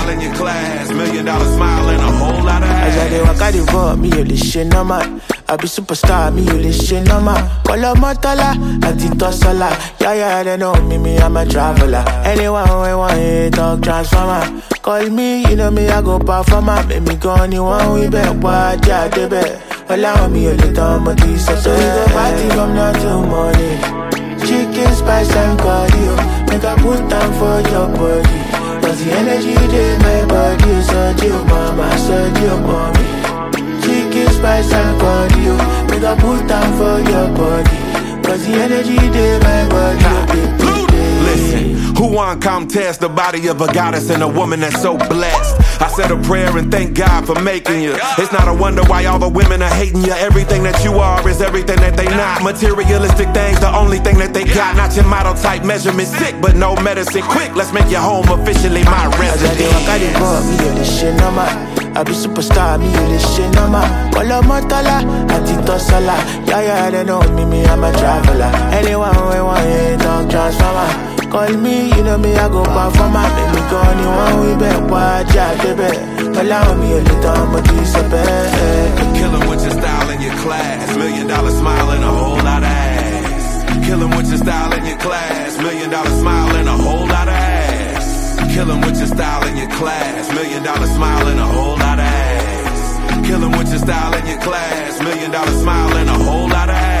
in your class, $1 million smile and a whole lot of ass. As I dey walk out the road, me you listen no man. I be superstar, me you listen no man. Call up Motala, anti-tossala. Yeah, they know me, I'm a traveler. Anyone who want it, talk transformer. Call me, you know me, I go performer. Make me go on, you want we bet, watch out, they bet. Allow me a little more this, so we go party from now till morning. Chicken spice and cardio, make I put down for your body. Cause the energy in my body is so chill, mama, so chill, mommy. Chicken spice and cardio, make I put down for your body. Cause the energy in my body. Listen, who want contest the body of a goddess and a woman that's so blessed? I said a prayer and thank God for making you. It's not a wonder why all the women are hating you. Everything that you are is everything that they not. Materialistic things, the only thing that they got. Not your model type measurement, sick but no medicine. Quick, let's make your home officially my residence. I be superstar, me you listen no man. Call up Motala, anti-tossala. Yeah, they know me, I'm a traveler. Anyone who want it, talk transformer. Call me, you know me, I go performer. Make me go on, you want we bet, watch out, baby. Allow me a little more piece of bed. Kill 'em with your style and your class, $1 million smile and a whole lot of ass. Kill 'em with your style and your class, $1 million smile and a whole lot of ass. Kill 'em with your style and your class, $1 million smile and a whole lot of ass. Kill 'em with your style and your class, $1 million smile and a whole lot of ass.